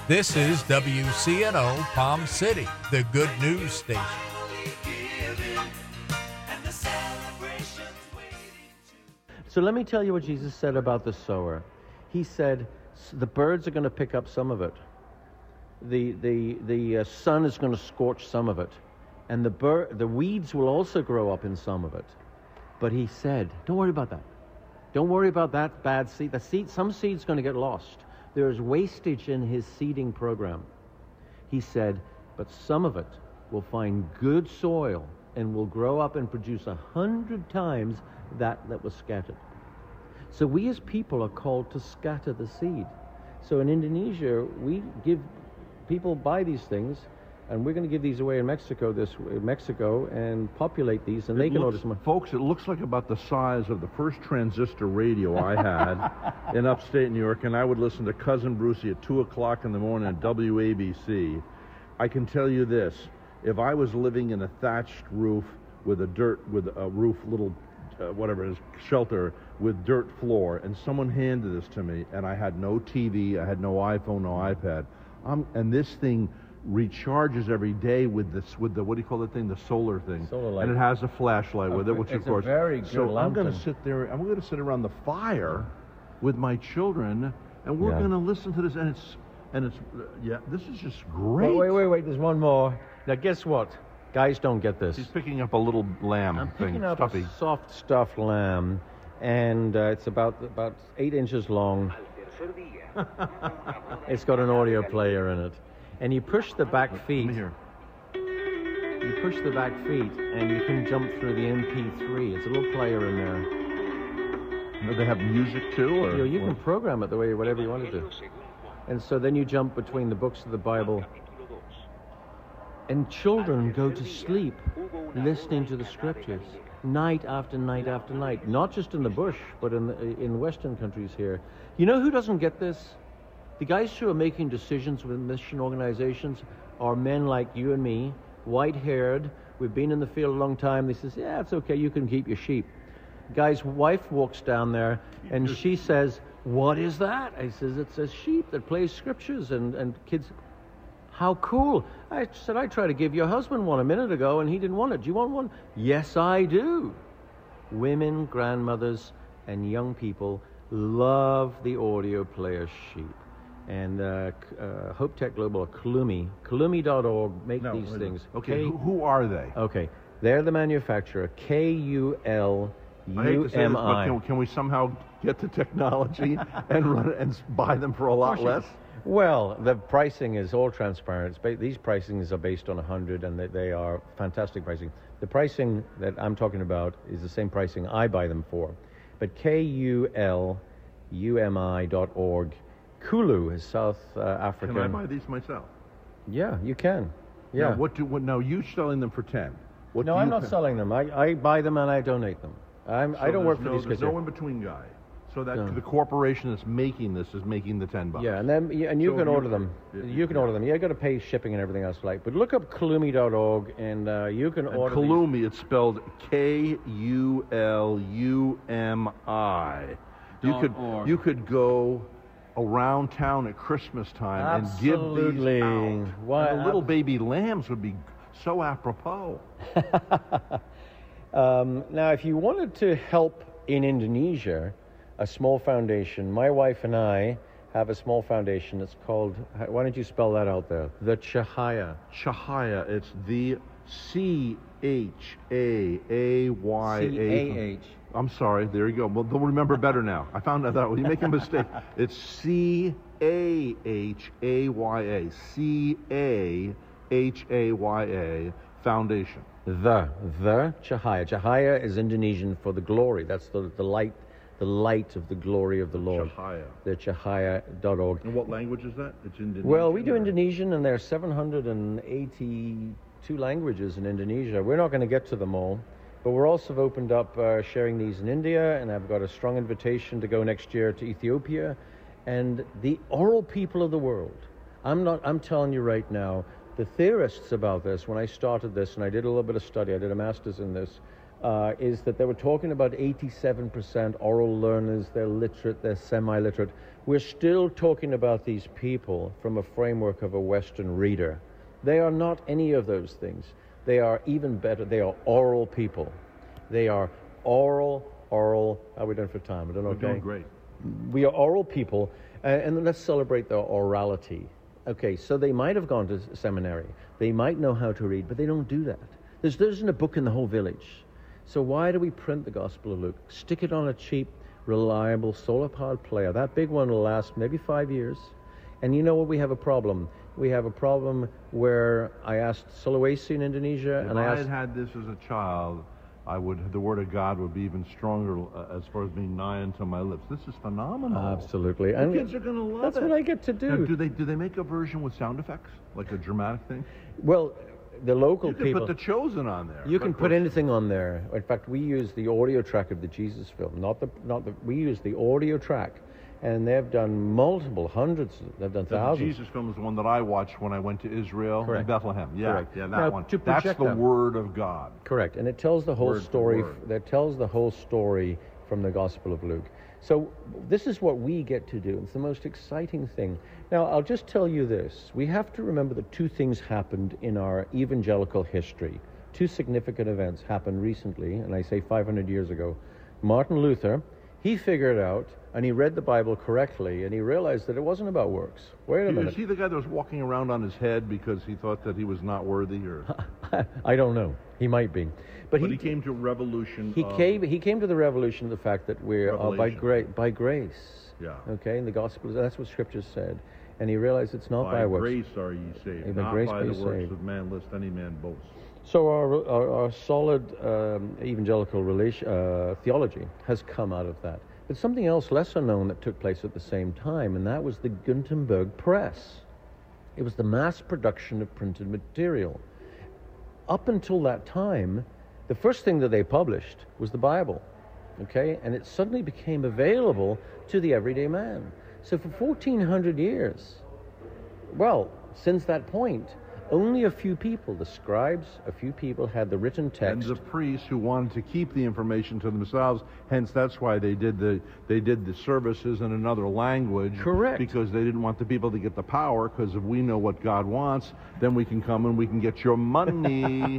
This is WCNO Palm City, the good news station. So let me tell you what Jesus said about the sower. He said the birds are going to pick up some of it. The sun is going to scorch some of it. And the weeds will also grow up in some of it. But he said, don't worry about that. Don't worry about that bad seed. Some seed's going to get lost. There is wastage in his seeding program. He said, but some of it will find good soil and will grow up and produce 100 times that was scattered. So we as people are called to scatter the seed. So in Indonesia, people buy these things, and we're going to give these away in Mexico and populate these, and they can order some. Folks, it looks like about the size of the first transistor radio I had in upstate New York, and I would listen to Cousin Brucey at 2 o'clock in the morning at WABC. I can tell you this, if I was living in a thatched roof with a roof, whatever it is, shelter with dirt floor, and someone handed this to me, and I had no TV, I had no iPhone, no iPad, and this thing recharges every day with the what do you call the thing? The solar thing. Solar light. And it has a flashlight with it, which of course. It's a very good so I'm going lantern. to sit there. I'm going to sit around the fire with my children, and we're going to listen to this. And it's this is just great. Wait. There's one more. Now guess what? Guys don't get this. He's picking up a little lamb I'm thing, picking up stuffy. a soft stuffed lamb, and it's about 8 inches long. It's got an audio player in it. And you push the back feet. Here. You push the back feet, and you can jump through the MP3. It's a little player in there. Do they have music too, or You can program it the way whatever you want to do. And so then you jump between the books of the Bible. And children go to sleep listening to the scriptures night after night after night. Not just in the bush, but in Western countries here. You know who doesn't get this? The guys who are making decisions with mission organizations are men like you and me, white-haired. We've been in the field a long time. They says, yeah, it's okay, you can keep your sheep. The guy's wife walks down there, and she says, what is that? I says, it's a sheep that plays scriptures, and kids, how cool. I said, I tried to give your husband one a minute ago, and he didn't want it. Do you want one? Yes, I do. Women, grandmothers, and young people love the audio player sheep. And Hope Tech Global, Kulumi.org, make these things. Okay, who are they? Okay, they're the manufacturer, KULUMI. I hate to say this, but can we somehow get the technology and run it and buy them for a lot less? Well, the pricing is all transparent. These pricings are based on 100, and they are fantastic pricing. The pricing that I'm talking about is the same pricing I buy them for. But KULUMI.org. Kulu is South African. Can I buy these myself? Yeah, you can. Yeah. Now you're selling them for 10. No, I'm not selling them. I buy them and I donate them. I don't work for these guys. There's no in-between guy. So that the corporation that's making this is making the $10. Yeah, and you can order them. You can order them. You got to pay shipping and everything else like. But look up Kulumi.org and you can order. Kulumi, it's spelled Kulumi. You could go around town at Christmas time and give these out. Why, and the little baby lambs would be so apropos. Now, if you wanted to help in Indonesia, a small foundation, my wife and I have a small foundation. It's called, why don't you spell that out there? The Cahaya. Cahaya, it's the Cahaya. CAH. I'm sorry, there you go. Well, they'll remember better now. I found out you make a mistake. It's Cahaya. Cahaya Foundation. The Cahaya. Cahaya is Indonesian for the glory. That's the light of the glory of the Lord. Cahaya. The Cahaya.org. And what language is that? It's Indonesian. Well, we do Indonesian, and there are 782 languages in Indonesia. We're not going to get to them all. But we're also opened up sharing these in India, and I've got a strong invitation to go next year to Ethiopia. And the oral people of the world, I'm telling you right now, the theorists about this, when I started this, and I did a little bit of study, I did a master's in this, is that they were talking about 87% oral learners, they're literate, they're semi-literate. We're still talking about these people from a framework of a Western reader. They are not any of those things. They are even better. They are oral people. They are oral. How are we doing for time? I don't know. We're doing great. We are oral people, and let's celebrate their orality. Okay, so they might have gone to seminary. They might know how to read, but they don't do that. There isn't a book in the whole village. So why do we print the Gospel of Luke? Stick it on a cheap, reliable solar-powered player. That big one will last maybe 5 years. And you know what? We have a problem. We have a problem where I asked Sulawesi in Indonesia, If I had this as a child, the word of God would be even stronger as far as being nigh unto my lips. This is phenomenal. Absolutely. The kids are going to love it. That's what I get to do. Now, do they make a version with sound effects, like a dramatic thing? Well, the local people. You can put The Chosen on there. You can put anything on there. In fact, we use the audio track of the Jesus film, we use the audio track. And they've done hundreds, they've done thousands. The Jesus film is the one that I watched when I went to Israel and Bethlehem. Yeah, correct. Yeah, now, one. That's the Word of God. Correct, and it tells the whole story. That tells the whole story from the Gospel of Luke. So this is what we get to do. It's the most exciting thing. Now, I'll just tell you this. We have to remember that two things happened in our evangelical history. Two significant events happened recently, and I say 500 years ago. Martin Luther, he figured out, and he read the Bible correctly, and he realized that it wasn't about works. Wait a minute. Is he the guy that was walking around on his head because he thought that he was not worthy? Or I don't know. He might be. But he came to a revolution. He came to the revolution of the fact that we're by grace. Yeah. Okay, in the Gospel, that's what Scripture said. And he realized it's not by works. By grace are ye saved, not by the works of man, lest any man boast. So our solid evangelical theology has come out of that. But something else lesser known that took place at the same time, and that was the Gutenberg press. It was the mass production of printed material. Up until that time, the first thing that they published was the Bible, okay? And it suddenly became available to the everyday man. So for 1,400 years, well, since that point, only a few people, the scribes, a few people had the written text. And the priests who wanted to keep the information to themselves, hence that's why they did the services in another language. Correct. Because they didn't want the people to get the power, because if we know what God wants, then we can come and we can get your money.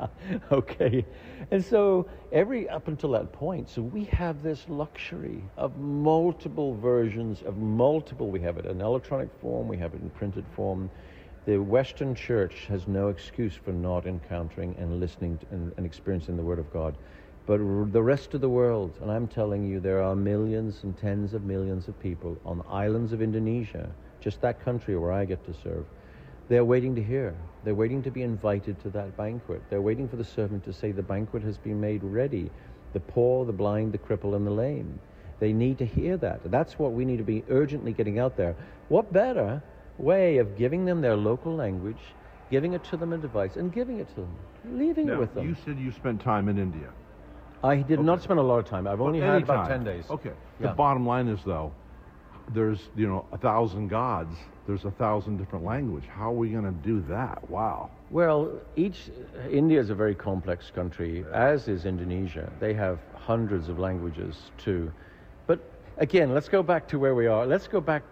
Okay. And so up until that point, so we have this luxury of multiple versions we have it in electronic form, we have it in printed form. The Western Church has no excuse for not encountering and listening to, and experiencing the Word of God. But the rest of the world, and I'm telling you, there are millions and tens of millions of people on the islands of Indonesia, just that country where I get to serve. They're waiting to hear. They're waiting to be invited to that banquet. They're waiting for the servant to say the banquet has been made ready. The poor, the blind, the cripple, and the lame. They need to hear that. That's what we need to be urgently getting out there. What better way of giving them their local language, giving it to them in device, and giving it to them, leaving it with them. You said you spent time in India. I did not spend a lot of time. I've only had about 10 days. Okay. Yeah. The bottom line is, though, there's 1,000 gods. There's 1,000 different languages. How are we going to do that? Wow. Well, India is a very complex country, as is Indonesia. They have hundreds of languages too. But again, let's go back to where we are. Let's go back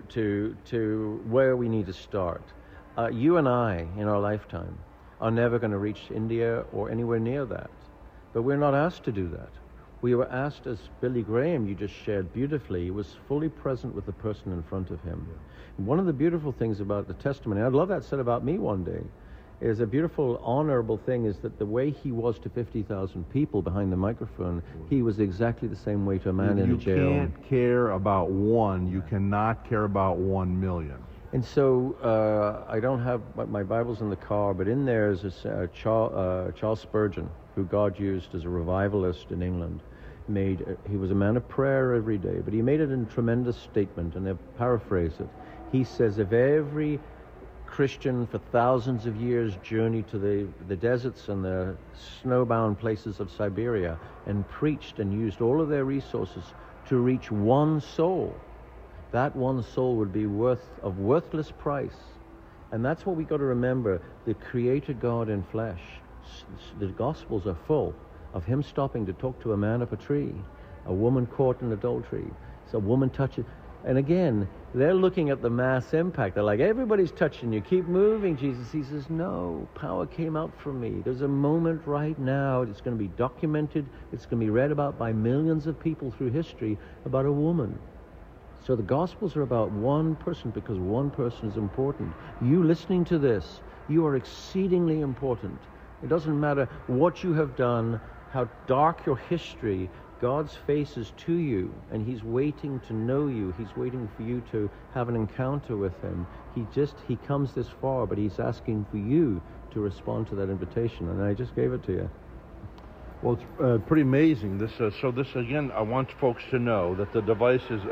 to where we need to start. You and I, in our lifetime, are never going to reach India or anywhere near that. But we're not asked to do that. We were asked, as Billy Graham, you just shared beautifully, was fully present with the person in front of him. Yeah. One of the beautiful things about the testimony, I'd love that said about me one day, is a beautiful, honorable thing is that the way he was to 50,000 people behind the microphone, he was exactly the same way to a man in a jail. You can't care about one. You cannot care about 1 million. And so I don't have my Bible's in the car, but in there is Charles Spurgeon, who God used as a revivalist in England. He was a man of prayer every day, but he made it in a tremendous statement, and I'll paraphrase it. He says, if every Christian for thousands of years journeyed to the deserts and the snowbound places of Siberia and preached and used all of their resources to reach one soul, that one soul would be of worthless price. And that's what we got to remember. The Creator God in flesh, the Gospels are full of him stopping to talk to a man up a tree, a woman caught in adultery, so a woman touches. And again, they're looking at the mass impact. They're like, everybody's touching you. Keep moving, Jesus. He says, no, power came out from me. There's a moment right now. It's going to be documented. It's going to be read about by millions of people through history about a woman. So the Gospels are about one person because one person is important. You listening to this, you are exceedingly important. It doesn't matter what you have done, how dark your history, God's face is to you, and he's waiting to know you. He's waiting for you to have an encounter with him. He comes this far, but he's asking for you to respond to that invitation, and I just gave it to you. Well, it's pretty amazing. This again, I want folks to know that the device is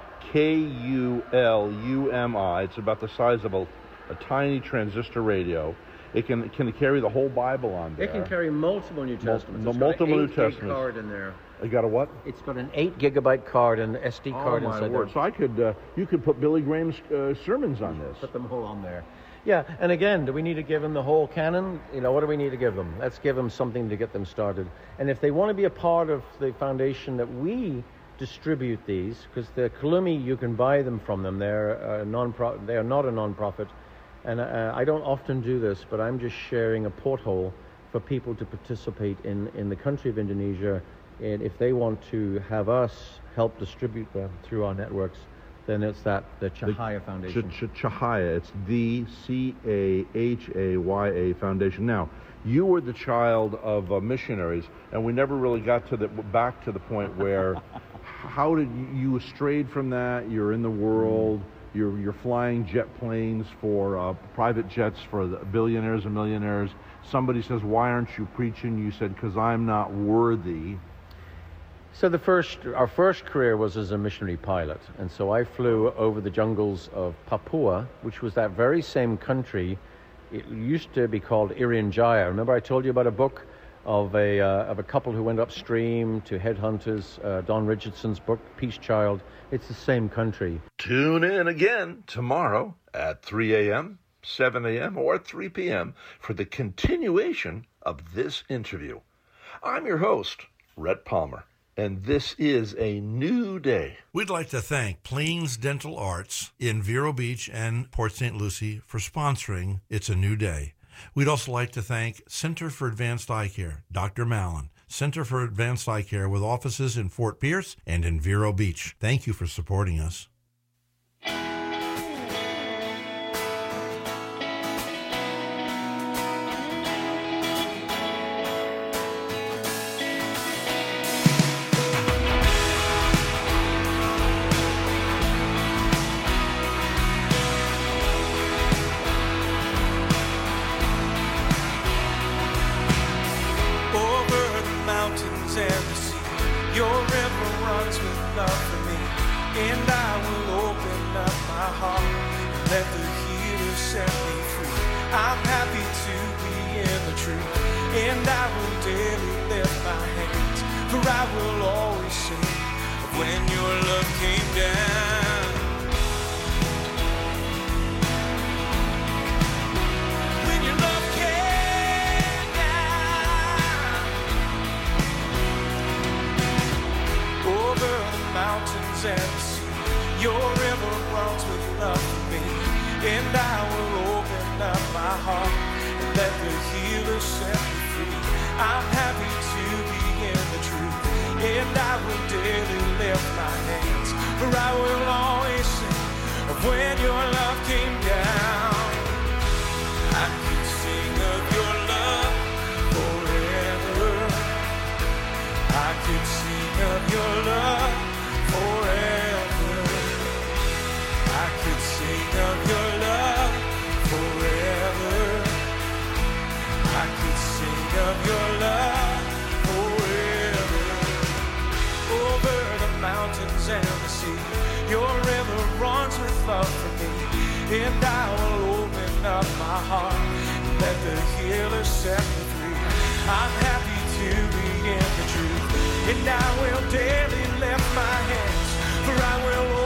KULUMI. It's about the size of a tiny transistor radio. It can carry the whole Bible on there. It can carry multiple New Testaments. Multiple New Testaments. Card in there. You got a what? It's got an 8 gigabyte card and an SD card inside there. Oh my word! So you could put Billy Graham's sermons on this. Put them all on there. Yeah, and again, do we need to give them the whole canon? What do we need to give them? Let's give them something to get them started. And if they want to be a part of the foundation that we distribute these, because the Kalumi, you can buy them from them. They're non-profit. They are not a non-profit. And I don't often do this, but I'm just sharing a porthole for people to participate in the country of Indonesia. And if they want to have us help distribute them through our networks, then it's the Cahaya Foundation. Cahaya, it's the Cahaya Foundation. Now, you were the child of missionaries, and we never really got back to the point where, how did you strayed from that? You're in the world. You're flying jet planes for private jets for the billionaires and millionaires. Somebody says, why aren't you preaching? You said, because I'm not worthy. So our first career was as a missionary pilot. And so I flew over the jungles of Papua, which was that very same country. It used to be called Irian Jaya. Remember I told you about a book of a couple who went upstream to headhunters, Don Richardson's book, Peace Child. It's the same country. Tune in again tomorrow at 3 a.m., 7 a.m., or 3 p.m. for the continuation of this interview. I'm your host, Rhett Palmer, and this is a new day. We'd like to thank Plains Dental Arts in Vero Beach and Port St. Lucie for sponsoring It's a New Day. We'd also like to thank Center for Advanced Eye Care, Dr. Mallon, Center for Advanced Eye Care with offices in Fort Pierce and in Vero Beach. Thank you for supporting us. And I will daily lift my hands, for I will